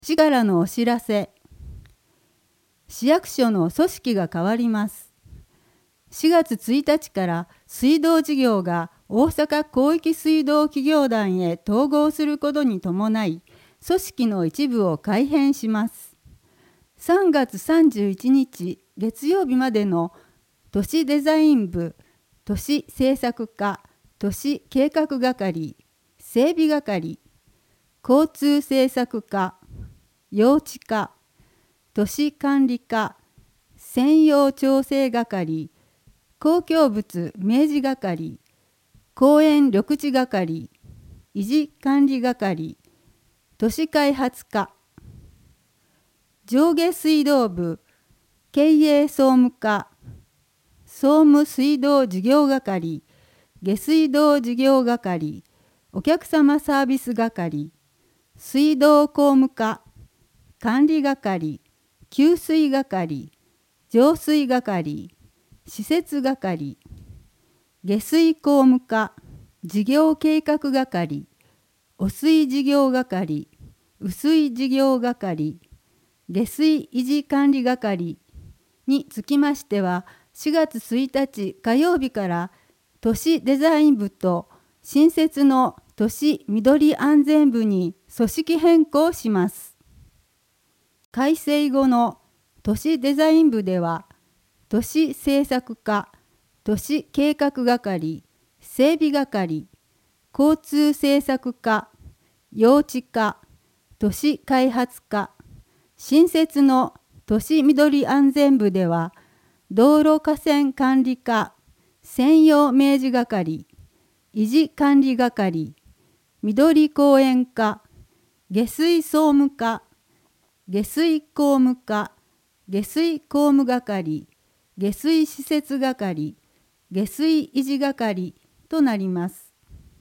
市からのお知らせ。市役所の組織が変わります。4月1日から水道事業が大阪広域水道企業団へ統合することに伴い、組織の一部を改編します。3月31日月曜日までの都市デザイン部、都市政策課、都市計画係、整備係、交通政策課、用地課、都市管理課、専用調整係、公共物明示係、公園緑地係、維持管理係、都市開発課、上下水道部、経営総務課、総務水道事業係、下水道事業係、お客様サービス係、水道工務課、管理係、給水係、浄水係、施設係、下水工務課、事業計画係、汚水事業係、雨水事業係、下水維持管理係につきましては、4月1日火曜日から都市デザイン部と新設の都市緑安全部に組織変更します。改正後の都市デザイン部では、都市政策課、都市計画係、整備係、交通政策課、用地課、都市開発課、新設の都市緑安全部では、道路河川管理課、専用明示係、維持管理係、緑公園課、下水総務課、下水工務課、下水工務係、下水施設係、下水維持係となります。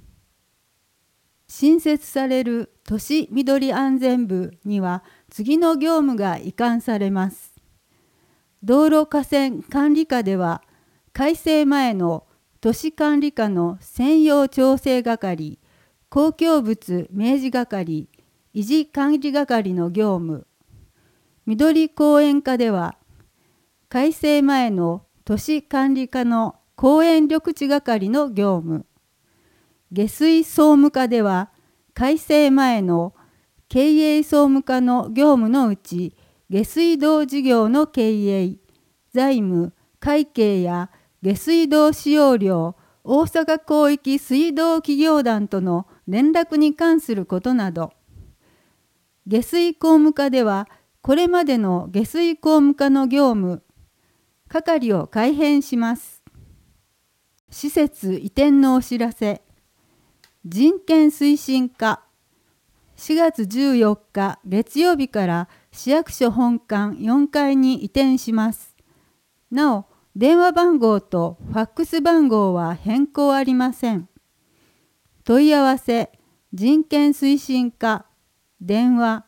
新設される都市緑安全部には次の業務が移管されます。道路河川管理課では、改正前の都市管理課の専用調整係、公共物明示係、維持管理係の業務。緑公園課では、改正前の都市管理課の公園緑地係の業務。下水総務課では、改正前の経営総務課の業務のうち、下水道事業の経営、財務、会計や下水道使用量、大阪広域水道企業団との連絡に関することなど。下水工務課では、これまでの下水工務課の業務、係を改編します。施設移転のお知らせ。人権推進課。4月14日月曜日から市役所本館4階に移転します。なお、電話番号とファックス番号は変更ありません。問い合わせ、人権推進課、電話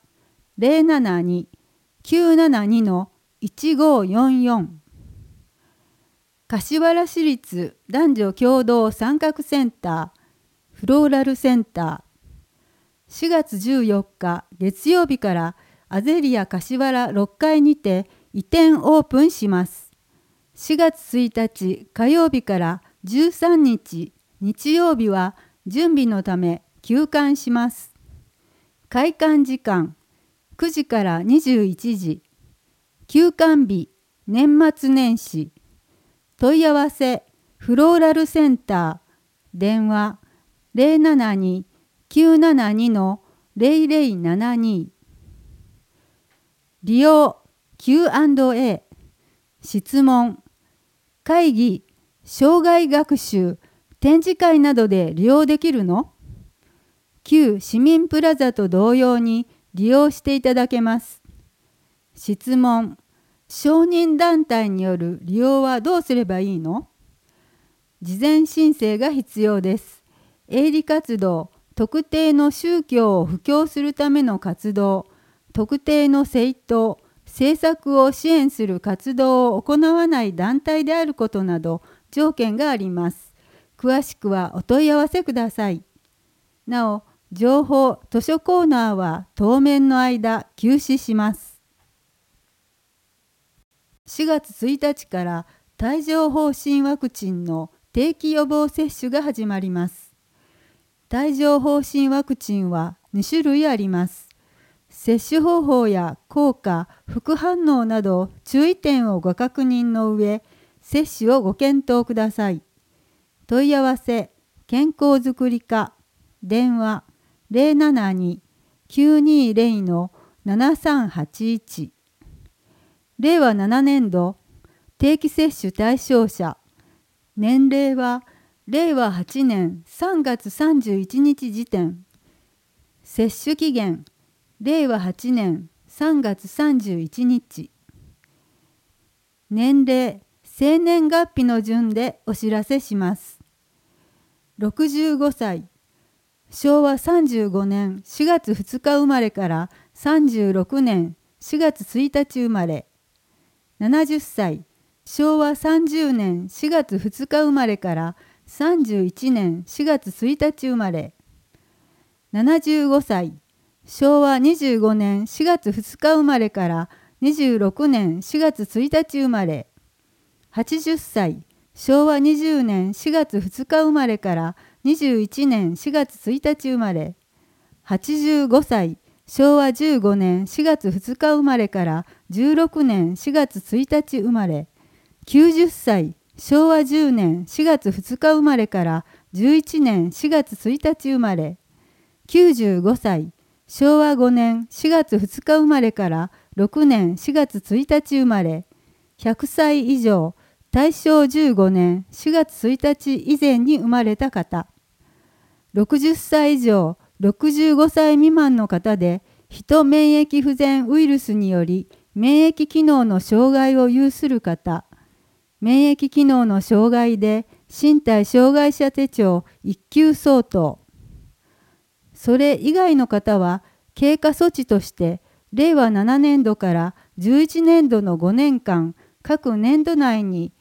072-972-1544。柏原市立男女共同参画センター、フローラルセンター。4月14日月曜日からアゼリア柏原6階にて移転オープンします。4月1日火曜日から13日日曜日は準備のため休館します。開館時間9時から21時。休館日年末年始。問い合わせフローラルセンター、電話072-972-0072。利用 Q&A、質問、会議、障害学習、展示会などで利用できるの？旧市民プラザと同様に利用していただけます。質問、承認団体による利用はどうすればいいの？事前申請が必要です。営利活動、特定の宗教を布教するための活動、特定の政党、政策を支援する活動を行わない団体であることなど条件があります。詳しくはお問い合わせください。なお、 情報図書コーナーは当面の間休止します。4月1日から帯状疱疹ワクチンの定期予防接種が始まります。帯状疱疹ワクチンは2種類あります。接種方法や効果、副反応など注意点をご確認の上、接種をご検討ください。問い合わせ、健康づくり課、電話072-920-7381。令和7年度定期接種対象者、年齢は令和8年3月31日時点。接種期限、令和8年3月31日。年齢、生年月日の順でお知らせします。65歳、昭和35年4月2日生まれから36年4月1日生まれ。70歳、昭和30年4月2日生まれから31年4月1日生まれ。75歳、昭和25年4月2日生まれから26年4月1日生まれ。80歳、昭和20年4月2日生まれから21年4月1日生まれ。85歳、昭和15年4月2日生まれから16年4月1日生まれ。90歳、昭和10年4月2日生まれから11年4月1日生まれ。95歳、昭和5年4月2日生まれから6年4月1日生まれ。100歳以上、大正15年4月1日以前に生まれた方。60歳以上、65歳未満の方で、ヒ免疫不全ウイルスにより免疫機能の障害を有する方。免疫機能の障害で身体障害者手帳1級相当。それ以外の方は経過措置として令和7年度から11年度の5年間各年度内に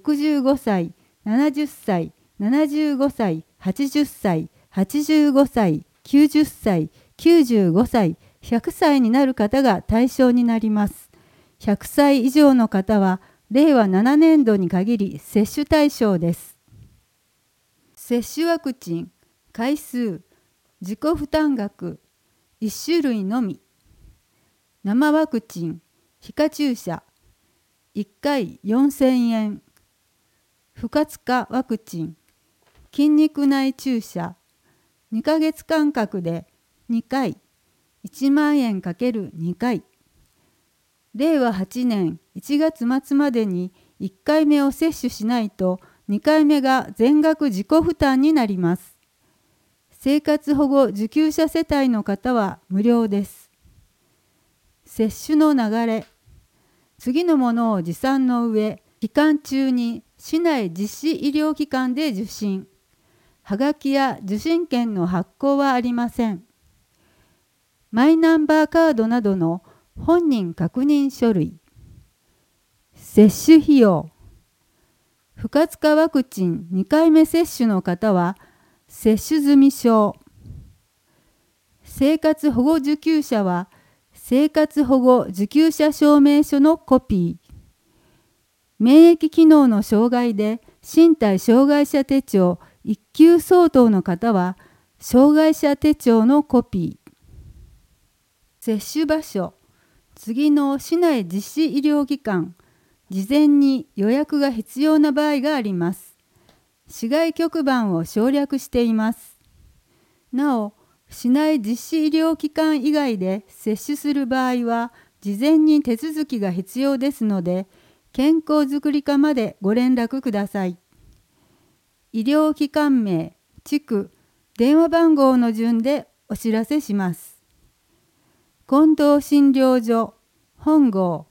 65歳、70歳、75歳、80歳、85歳、90歳、95歳、100歳になる方が対象になります。100歳以上の方は令和7年度に限り接種対象です。接種ワクチン、回数、自己負担額、1種類のみ。生ワクチン、皮下注射、1回4000円。不活化ワクチン、筋肉内注射、2ヶ月間隔で2回、1万円 ×2 回。令和8年1月末までに1回目を接種しないと2回目が全額自己負担になります。生活保護受給者世帯の方は無料です。接種の流れ。次のものを持参の上、期間中に市内実施医療機関で受診。はがきや受診券の発行はありません。マイナンバーカードなどの本人確認書類。接種費用。不活化ワクチン2回目接種の方は接種済証。生活保護受給者は生活保護受給者証明書のコピー。免疫機能の障害で身体障害者手帳1級相当の方は障害者手帳のコピー。接種場所。次の市内実施医療機関。事前に予約が必要な場合があります。市外局番を省略しています。なお、市内実施医療機関以外で接種する場合は、事前に手続きが必要ですので、健康づくり課までご連絡ください。医療機関名、地区、電話番号の順でお知らせします。近藤診療所、本号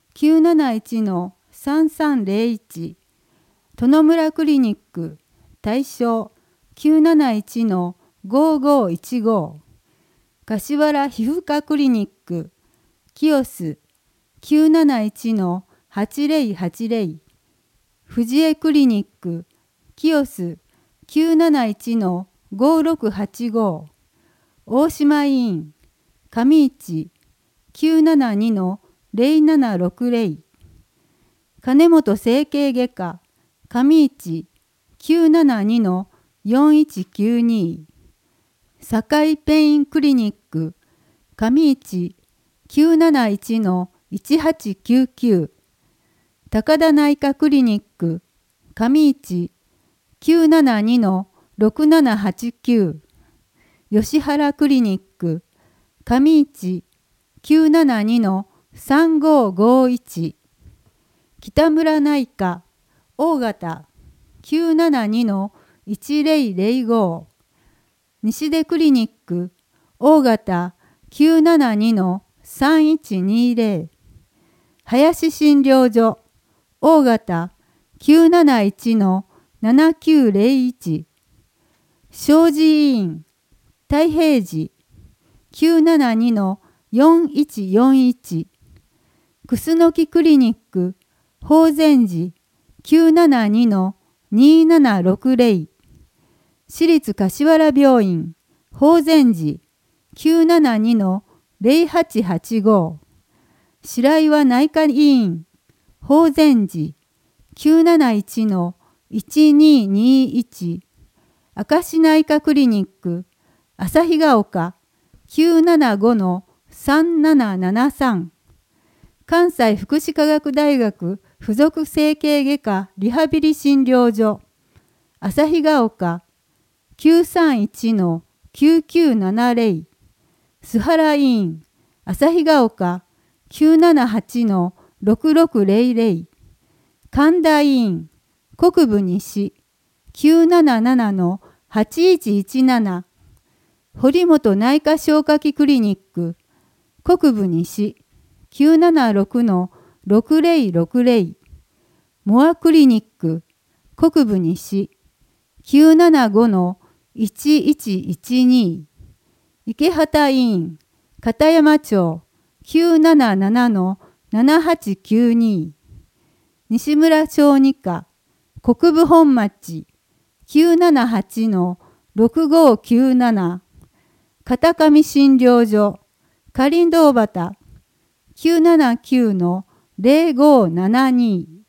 971-3301、殿村クリニック、対象 971-5515、柏原皮膚科クリニック、清須 971-8080、藤江クリニック、清須 971-5685、 大島医院上市 972-0760 金本整形外科上市 972-4192 堺ペインクリニック上市 971-1899 高田内科クリニック上市 972-6789 吉原クリニック上市 972-3551 北村内科大型 972-1005 西出クリニック大型 972-3120 林診療所大型 971-7901 庄司医院太平寺 972-4141 楠木クリニック法善寺 972-2760 私立柏原病院法善寺 972-0885 白岩内科医院法善寺 971-1221 明石内科クリニック旭ヶ丘 975-3773 関西福祉科学大学附属整形外科リハビリ診療所旭ヶ丘 931-9970 須原医院旭ヶ丘 978-6600 神田医院国分西 977-8117 堀本内科消化器クリニック国分西 976-6060 モアクリニック国分西 975-1112 池畑医院片山町 977-7892 西村小児科国分本町 978-6597 片上診療所かりんどう端 979-0572